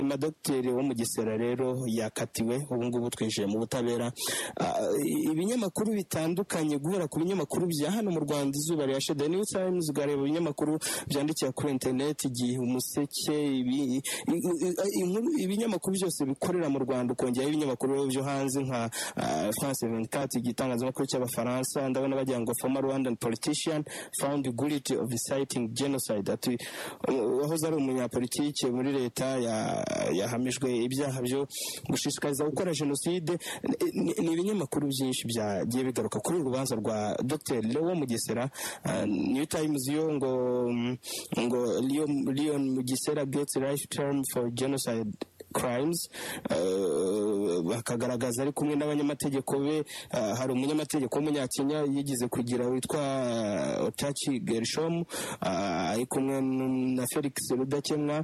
Dr. wo mu Gisera rero yakatiwe ubu ngubu twinjiye mu butabera. Ibinyamakuru bitandukanye guhera ku binyamakuru bya hano mu Rwanda Izuba Rirashe, The New Times, ugareba ibinyamakuru byandikira kuri internet, Igihe, Umuseke, ibinyamakuru byose bikorera mu Rwanda, ukongeraho ibinyamakuru byo hanze nka France 24, igitangazamakuru cy'Abafaransa. Ndabona bagira ngo former Rwandan politician found guilty of inciting genocide, ati wahoze ari umunyapolitike muri leta yahamijwe ibyaha byo gushishikariza gukora jenoside. Ni ibinyamakuru byinshi byagiye bigaruka kuri urubanza rwa Dr. Leo Mugesera. New Times yo ngo Leon Mugesera gets life term for genocide crimes. Bakagaragaza ari kumwe n'abanyamategeko be. Hari umunyamategeko w'umunyakenya yigize kugira witwa Otachi Gershom, ari kumwe na Felix Rudakemwa.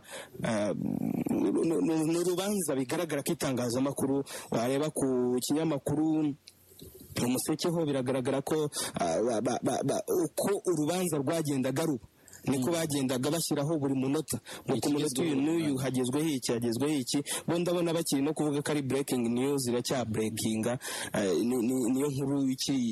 N'urubanza bigaragara ko itangazamakuru wareba ku kinyamakuru Umuseke ho biragaragara ko uko urubanza rwagendaga ruba niko bagendaga bashyiraho buri munota, ngo ku munota uyu n'uyu hagezweho iki. Bo ndabona bakiri no kuvuga ko ari breaking news, iracyabreakinga. Niyo nkuru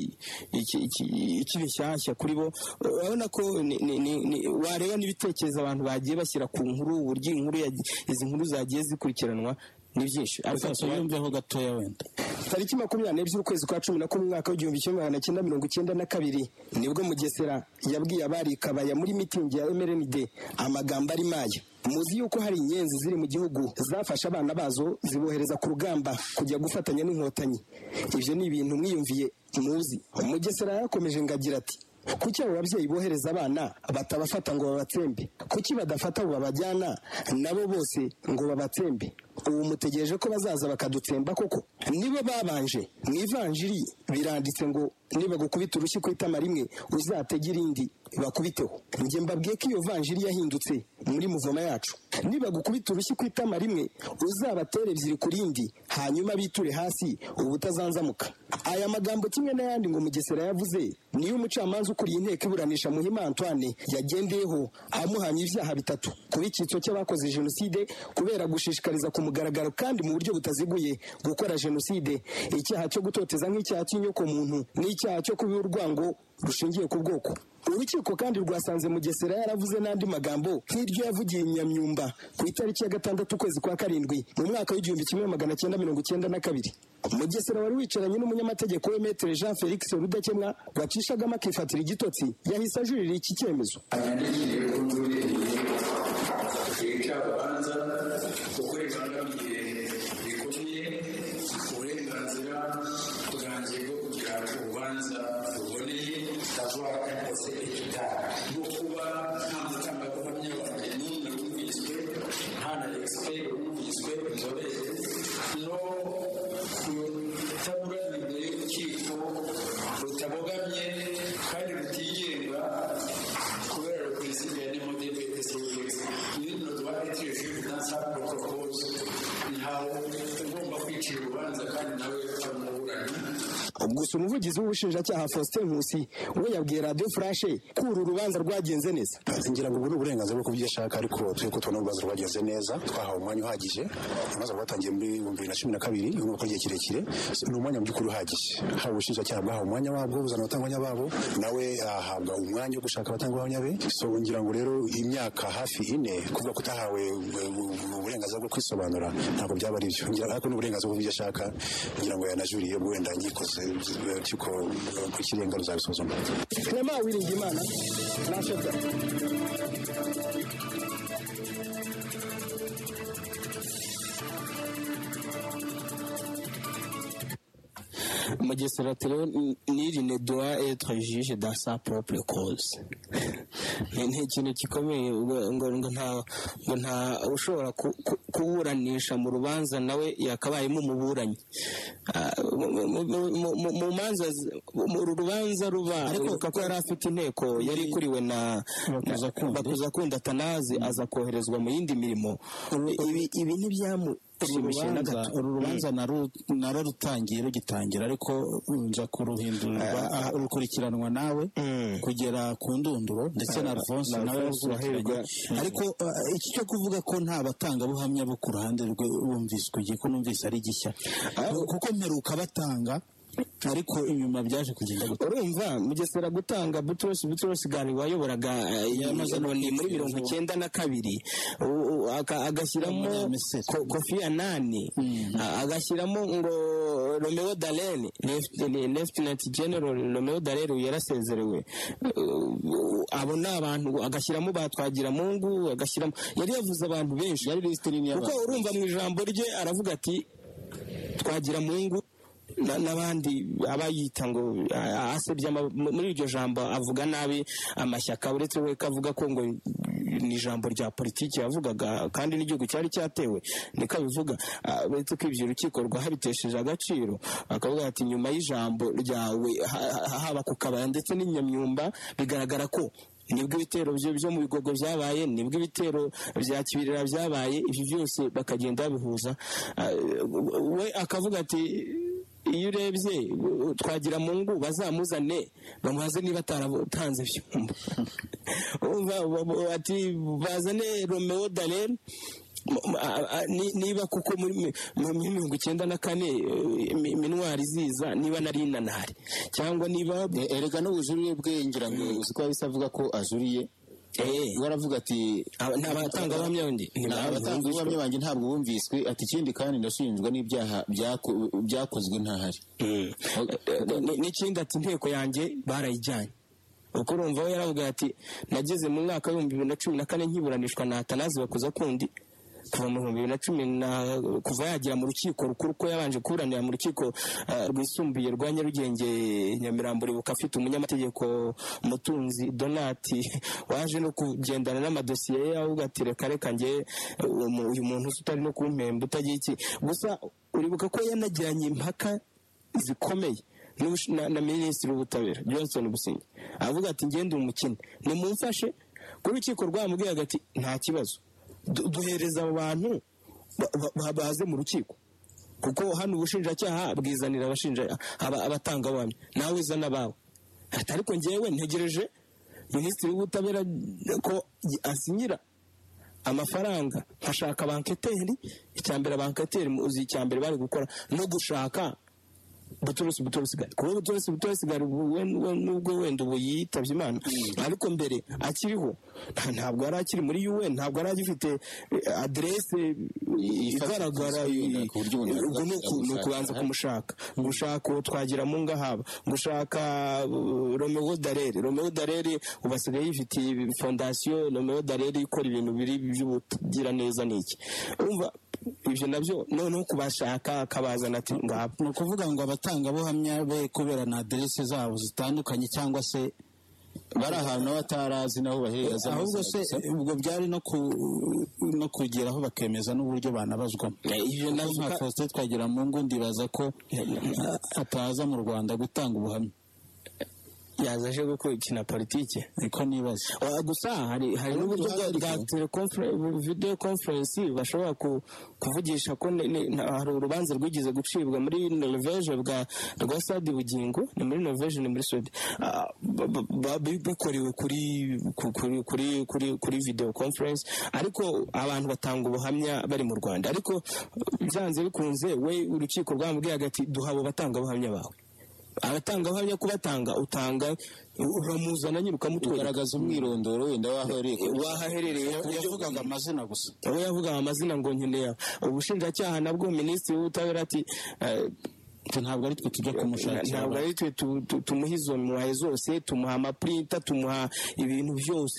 ikiri nshyashya kuri bo. Urabona ko wareba n'ibitekerezo abantu bagiye bashyira ku nkuru, uburyo izi nkuru zagiye zikurikiranwa ni byinshi. Ariko yumveho gatoya wenda. Tariki 22 ukwezi kwa 11 mwaka w'1992 nibwo Mugesera yabwiye abari Kabaya muri meeting ya MRND amagambo ari maya. Muzi yuko hari inyenzi ziri mu gihugu zafasha abana bazo zibohereza ku rugamba kujya gufatanya n'inkotanyi. Ivyo ni ibintu mwiyumviye muzi. Mugesera yakomeje ngagira ati, kuki abo babyeyi bohereza abana batabafata ngo babatsembe? Kuki badafata abo babajyana nabo bose ngo babatsembe? Ubu mutegereje ko bazaza bakadutsemba koko? Nibo babanje mu ivanjiri biranditse ngo niba gukubita urushyi ku itama rimwe uzatege irindi bakubiteho. Nge mbabwiye ko iyo vanjiri yahindutse muri muvoma yacu. Niba gukubita urushyi ku itama rimwe uzabatere ebyiri ku rindi hanyuma biture hasi ubutazanzamuka. Aya magambo kimwe n'ayandi ngo Mugesera yavuze niyo umucamanza ukuriye inteko iburanisha Muhima Antoine yagendeyeho amuhamya ibyaha bitatu kuba icyitso cy'abakoze jenoside kubera gushishikariza ku mugaragaro kandi mu buryo butaziguye gukora jenoside, icyaha cyo gutoteza nk'icyaha cy'inyoko muntu n'icyaha cyo kubiba urwango rushingiye ku bwoko. Urukiko kandi rwasanze Mugesera yaravuze n'andi magambo nk'iryo yavugiye Nyamyumba ku itariki ya 6 ukwezi kwa 7 mu mwaka w'1992. Mugesera wari wicaranye n'umunyamategeko we Maître Jean Felix Rudakemwa wacishagamo akifatira igitotsi yahise ajurira iki cyemezo. Gusa umuvugizi w'ubushinjacyaha Faustin Nkusi we yabwiye Radio Flash ko uru rubanza rwagenze neza. Ngira ngo buri uburenganzira bwo kubyashaka, ariko twe ko tubona urubanza rwagenze neza, twahawe umwanya uhagije. Amaze rwatangiye muri 2012 n'uko igihe kirekire, ni umwanya by'ukuri uhagije. Haba ubushinjacyaha bwahawe umwanya wabwo buzana abatangwanya babo, nawe ahabwa umwanya wo gushaka abatangwanya be. So ngira ngo rero imyaka hafi 4 kuvuga ko utahawe uburenganzira bwo kwisobanura ntabwo byaba ari byo. Ngira ariko n'uburenganzira bwo kubyashaka, ngira ngo yanajuriye bwo wenda ngikoze cyuko kukirenga ruzabisuzuma. Clement Uwiringiyimana nashaka Mugesera niri ne doit être juge dans sa propre cause. Ni ikintu gikomeye ngo nta ushobora kuburanisha mu rubanza nawe yakabayemo umuburanyi. Mu manza mu rubanza ruba ariko ko yari afite inteko yari ikuriwe na Bakuzakunda Atanazi aza koherezwa mu yindi mirimo. Ibi ntibyamu uru rubanza naro rutangiye rugitangira ariko nza kuruhindurirwa rukurikiranwa nawe kugera ku ndunduro ndetse na Alphonse nawe yakurikiranye ariko iki cyo kuvuga ko nta batangabuhamya bo ku ruhande rwe bumviswe igihe ko numvise ari gishya kuko mperuka batanga ariko inyuma byaje kugenda urumva Mugesera gutanga Boutros Ghali wayoboraga ni muri 92 agashyiramo Kofi Annan agashyiramo ngo Romeo Dallaire Lieutenant General Romeo Dallaire yarasezerewe abo ni abantu agashyiramo batwagira Mungu agashyiramo yari yavuze abantu benshi yari liste nini kuko urumva mu ijambo rye aravuga ati twagira Mungu n'abandi abayita ngo asebye muri iryo jambo avuga nabi amashyaka uretse we kavuga ko ngo ni ijambo rya politiki yavugaga kandi n'igihugu cyari cyatewe niko bivuga uretse ko ibyo urukiko rwahabitesheje agaciro akavuga ati nyuma y'ijambo ryawe haba ku kabaya ndetse n'inyamyumba bigaragara ko nibwo ibitero byo mu bigogo byabaye nibwo ibitero bya Kibirira byabaye ibi byose bakagenda babihuza we akavuga ati iyo urebye twagira Mungu bazamuzane bamuhaze niba ataratanze ibyumba ati bazane Romeo Dallaire niba kuko muri 94 minwari ziza niba nari nanari cyangwa niba erega n'ubujurire bwengera ngo uziko abisavuga ko ajuriye waravuga ati ntabatangabuhamya banjye ntabwo bumviswe ati ikindi kandi ndashinjwa n'ibyaha byakozwe ntahari n'ikindi ati inteko yanjye barayijyanye uko urumva we yaravuga ati nageze mu mwaka wa 2014 nkiburanishwa na Atanazi bakuza kundi kuva mu 2010 kuva yagira mu rukiko rukuru ko yabanje kuburanira mu rukiko rwisumbuye rwa Nyarugenge Nyamirambo ribuka afite umunyamategeko Mutunzi Donati waje no kugendana n'amadosiye ye avuga ati reka nge uyu muntu utari no kumpemba utagiye iki gusa uribuka ko yanagiranye impaka zikomeye na Minisitiri w'Ubutabera Johnson Businge avuga ati ngende umukene nimumfashe ku rukiko rwamubwiye ati nta kibazo duhereza abo bantu baze mu rukiko kuko hano ubushinjacyaha bwizanira abatangabuhamya nawe zana bawe ariko ngewe ntegereje Minisitiri w'Ubutabera ko asinyira amafaranga nkashaka banketeri icyambere banketeri muzi icyambere bari gukora no gushaka Boutros Ghali kuba Boutros Ghali nubwo wenda ubu yitabye Imana ariko mbere akiriho ntabwo yari akiri muri UN ntabwo yari agifite adresse igaragara no kubanza kumushaka gushaka twagira mu ngahaba gushaka Romeo Dallaire ubasigaye yifitiye fondation Romeo Dallaire ikora ibintu biri by'ubugira neza niki urumva ibyo nabyo noneho kubashaka akabazana ati ngabo ni ukuvuga ngo abatangabuhamya be kubera na aderese zabo zitandukanye cyangwa se bari ahantu batarazi naho bahereza ahubwo se ubwo byari no kugeraho bakemeza n'uburyo banabazwamo ibyo nka Faustin Twagira Mungu ndibaza ko ataza mu Rwanda gutanga ubuhamya yazaje gukina politiki niko nibaza gusa hari n'uburyo bwa video conference bashobora kuvugisha ko hari urubanza rwigize gucibwa muri Norvège rwa Sadi Bugingo ni muri Norvège ni muri Sweden bikorewe kuri video conference ariko abantu batanga ubuhamya bari mu Rwanda ariko byanze bikunze we urukiko rwamubwiye ati duha abo batanga ubuhamya bawe abatangabuhamya kubatanga utanga uramuzana nyine ukamutwera ugaragaza umwirondoro wenda wahaherereye yavugaga amazina gusa abo yavugaga amazina ngo nkeneye ubushinjacyaha nabwo Minisitiri w'Ubutabera ati ntabwo ari twe tujya kumushakira ntabwo ari twe tumuha izo muhaye zose tumuha amaprinta tumuha ibintu byose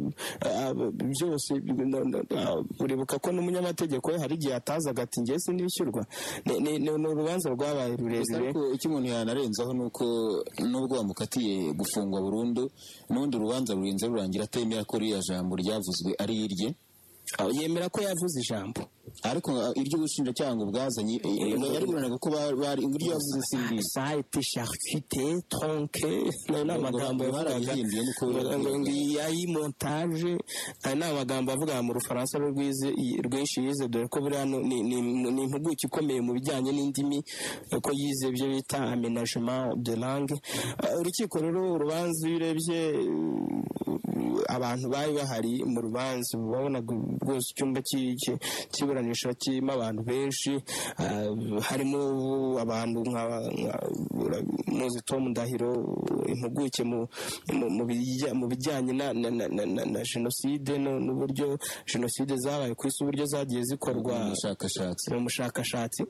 uribuka ko n'umunyamategeko hari igihe atazaga ati ngiye sindishyurwa ni urubanza rwabaye rurerure icyo umuntu yanarenzaho ni uko nubwo bamukatiye gufungwa burundu n'ubundi urubanza rurinze rurangira atemera ko ririya jambo ryavuzwe ari irye yemera ko yavuze ijambo ariko iryo bushinjacyaha ngo bwazanye yari buranaga ko bari uburyo yavuze simbizi ça a été charcuté tronqué n'amagambo yavugaga ngo yayi montage n'amagambo avuga mu rufaransa rwinshi yize dore ko buriya ni impuguke ikomeye mu bijyanye n'indimi ko yize ibyo bita aménagement de langue. Urukiko rero urubanza iyo urebye abantu bari bahari mu rubanza babonaga rwose icyumba cy'iburanisha kirimo abantu benshi, harimo abantu nka muzi Tom Ndahiro impuguke mu bijyanye na jenoside n'uburyo jenoside zabaye ku isi, uburyo zagiye zikorwa mu bushakashatsi.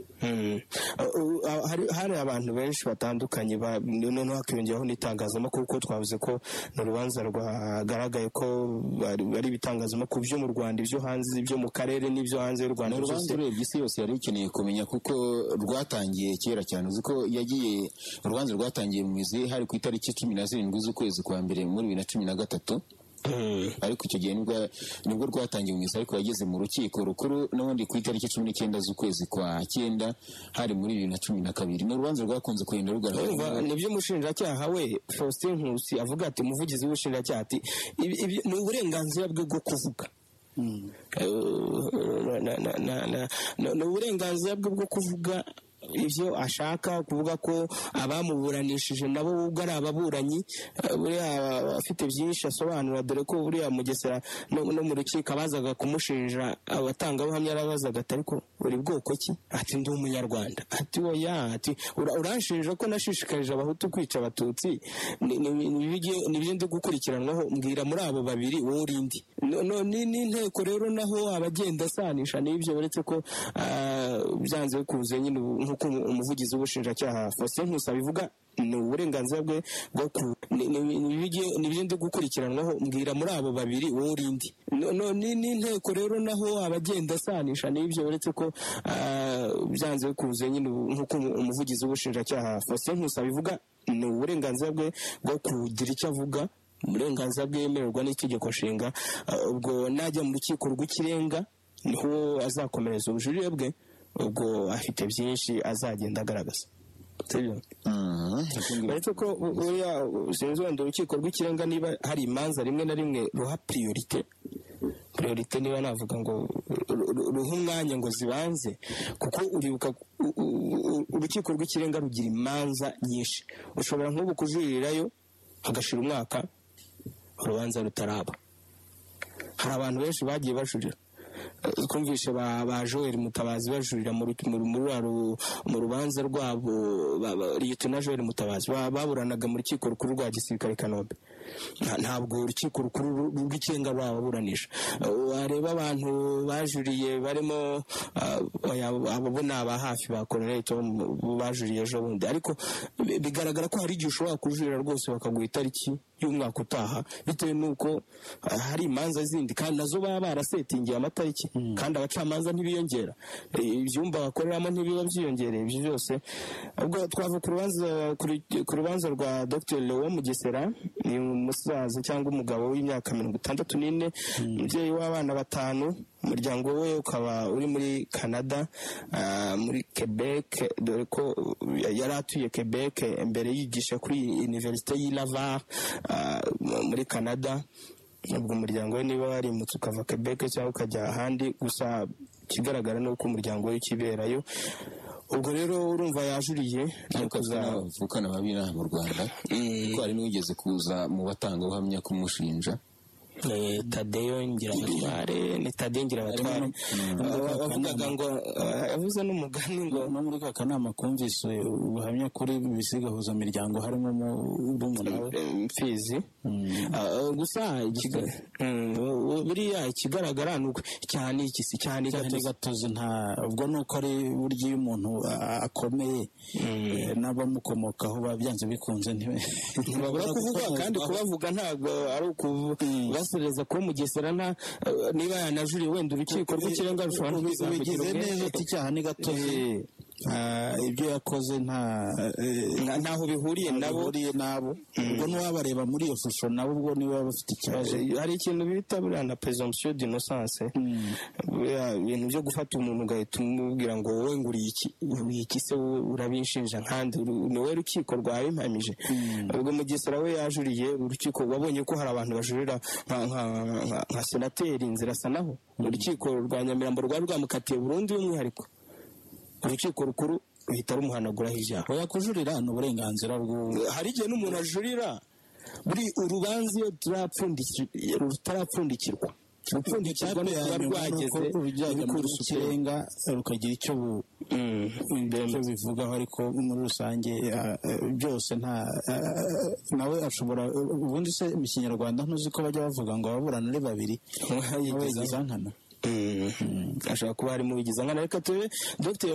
Hari abantu benshi batandukanye noneho hakiyongeraho n'itangazamakuru kuko twavuze ko ni urubanza rwagaragaye ko ari ibitangazamakuru byo mu Rwanda, ibyo hanze, ibyo mu karere n'ibyo hanze y'u Rwanda. Urubanza urebye isi yose yari ikeneye kumenya kuko rwatangiye kera cyane, uzi ko urubanza rwatangiye mu mizi hari ku itariki 17 z'ukwezi kwa mbere muri 2013. Ariko icyo gihe nibwo rwatangiye mu mizi, ariko yageze mu rukiko rukuru n'ubundi ku itariki 19 z'ukwezi kwa 9 hari muri 2012. Ni urubanza rwakunze kugenda rugaragara. Nibyo umushinjacyaha we Faustin Nkusi avuga ati umuvugizi w'ubushinjacyaha ati ni uburenganzira bwe bwo kuvuga. Ni uburenganzira bwe bwo kuvuga ibyo ashaka, kuvuga ko abamuburanishije nabo ubwo ari ababuranyi, buriya afite byinshi asobanura, dore ko buriya Mugesera no mu rukiko abazaga kumushinja abatangabuhamya arabazaga ati ariko uri bwoko ki? Ati ndi umunyarwanda. Ati oya, ati uranshinja ko nashishikarije abahutu kwica abatutsi, nibyo ndi gukurikiranwaho, mbwira muri abo babiri wowe urindi. N'inteko rero naho abagenda asanisha n'ibyo, uretse ko byanze kuze nyine nk'uko umuvugizi w'ubushinjacyaha Faustin Nkusi abivuga, ni uburenganzira bwe bwo nibyo ndi gukurikiranwaho, mbwira muri abo babiri wowe urindi. N'inteko rero naho abagenda asanisha n'ibyo, uretse ko byanze kuze nyine nk'uko umuvugizi w'ubushinjacyaha Faustin Nkusi abivuga, ni uburenganzira bwe bwo kugira icyo avuga, uburenganzira bwemererwa n'itegeko nshinga. Ubwo najya mu rukiko rw'ikirenga niho azakomereza ubujurire bwe, ubwo afite byinshi azagenda agaragaza. Uretse ko buriya sinzi wenda urukiko rw'ikirenga niba hari imanza rimwe na rimwe ruha priorite niba navuga ngo ruha umwanya ngo zibanze, kuko uribuka urukiko rw'ikirenga rugira imanza nyinshi. Ushobora nk'ubu kujuririrayo hagashira umwaka urubanza rutaraba. Hari abantu benshi bagiye bajurira, twumvishe ba Joel Mutabazi bajurira mu rubanza rwabo, Liyetona Joel Mutabazi baburanaga mu rukiko rukuru rwa gisirikare Kanombe. Ntabwo urukiko rukuru rw'ikirenga baburanisha. Wareba abantu bajuriye barimo abo ni aba hafi ba Colonel Tom bajuriye ejo bundi, ariko bigaragara ko hari igihe ushobora kujurira rwose bakaguha itariki y'umwaka utaha, bitewe n'uko hari imanza zindi kandi nazo baba barasetingiye amatariki, kandi abacamanza ntibiyongera, ibyumba bakoreramo ntibiba byiyongereye. Ibyo byose ubwo twavuga ku rubanza rwa Dr Leo Mugesera, ni umusaza cyangwa umugabo w'imyaka 64, umubyeyi w'abana 5. Umuryango we ukaba uri muri Canada, muri Quebec, dore ko yari atuye Quebec mbere yigisha kuri Université y'i Laval muri Canada. Ubwo umuryango we niba warimutse ukava Quebec cyangwa ukajya ahandi, gusa kigaragara ni uko umuryango we ukiberayo. Ubwo rero urumva yajuriye avukana babiri mu Rwanda, kuko hari n'uwigeze kuza mu batangabuhamya kumushinja Tadeyo Ngirabatware, ni Tadeyo Ngirabatware bavugaga ngo yavuze n'umugani ngo no muri ka kanama kumvise ubuhamya kuri bisigahuza miryango harimo n'umwana Mfizi. Gusa buriya ikigaragara nuko cyane gatozi nta ubwo nuko ari buryo iyo umuntu akomeye n'abamukomokaho babyanze bikunze ntibabura kuvuga, kandi kubavuga ntabwo ari ukubasereza ko Mugesera niba yanajuriye wenda urukiko rw'ikirenga rushobora kubigize neza ati cyaha ni gatozi ibyo yakoze ntaho bihuriye nabo ubwo n'uwabareba muri iyo shusho nabo ubwo niwe baba bafite ikibazo. Hari ikintu bita buriya na presumption d'innocence, ibintu byo gufata umuntu ugahita umubwira ngo wowe nguriye iki se urabinshinja nkandi ni wowe rukiko rwabimpamije. Ubwo Mugesera we yajuriye urukiko, wabonye ko hari abantu bajurira nka senateri Nzirasa naho urukiko rwa Nyamirambo rwari rwamukatiye burundu y'umwihariko, urukiko rukuru ruhita rumuhanaguraho ibyaha. Oya, kujurira ni uburenganzira hari igihe n'umuntu ajurira buri urubanza iyo rutarapfundikirwa rupfundikirwa kuba rwageze ku kirenga rukagira icyo bivugaho, ariko muri rusange byose nawe ashobora. Ubundi se mu Kinyarwanda ntuzi ko bajya bavuga ngo ababurana ari babiri ashobora kuba harimo uwigiza nkana. Reka turebe Dr.